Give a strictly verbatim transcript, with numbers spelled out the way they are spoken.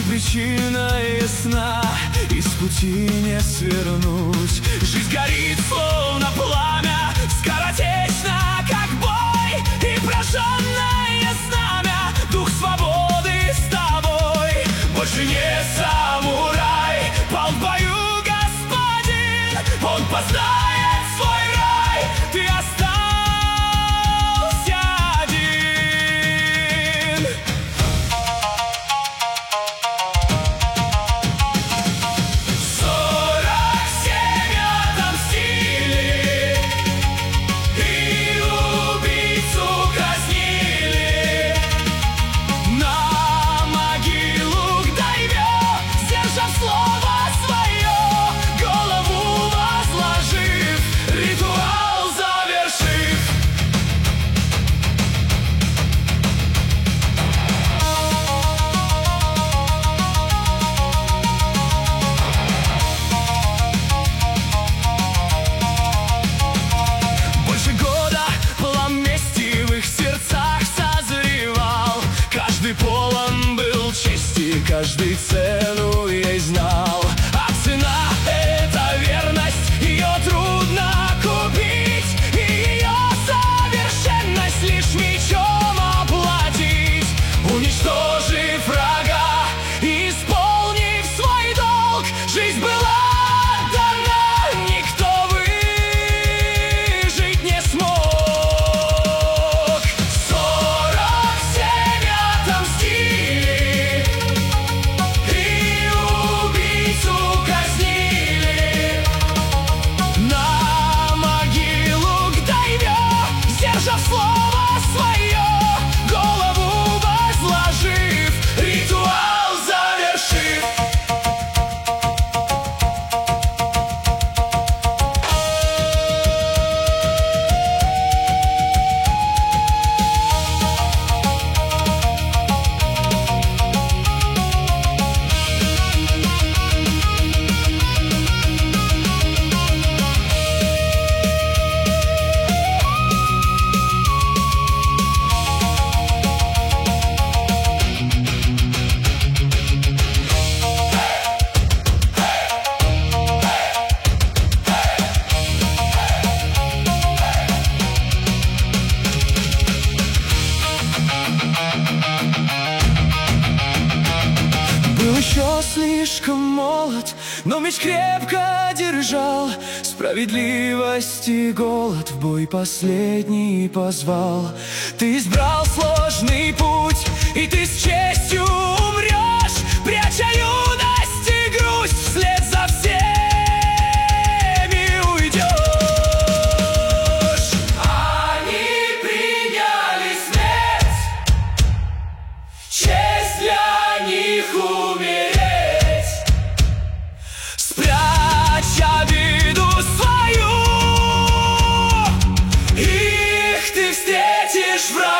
причина ясна, из пути не свернуть. Жизнь горит, словно пламя, скоротечно, как бой, и прожженное знамя, дух свободы с тобой. Больше не самурай, пал в бою господин, он познает свой рай, ты остался один. Сорок семь отомстили, и убийцу казнили. На могилу к дайвё, сдержав слово свое, голову возложив, ритуал завершив. Больше года план мести в их сердцах созревал. Каждый полон был чести, каждый цену ей знал. А цена — это верность, ее трудно купить, и ее совершенность лишь мечом оплатить. Уничтожив врага, исполнив свой долг, жизнь была отдана, никто выжить не смог. Сорок семь отомстили, и убийцу казнили. На могилу к дайвё, сдержав слово свое, голову возложив, ритуал завершив. Был еще слишком молод, но меч крепко держал. Справедливость и голод в бой последний позвал. Ты избрал сложный путь, и ты с честью умрешь, пряча юность и грусть, вслед за всеми уйдешь. Они приняли смерть, честь для них умереть. Спрячь обиду свою, их ты встретишь враг.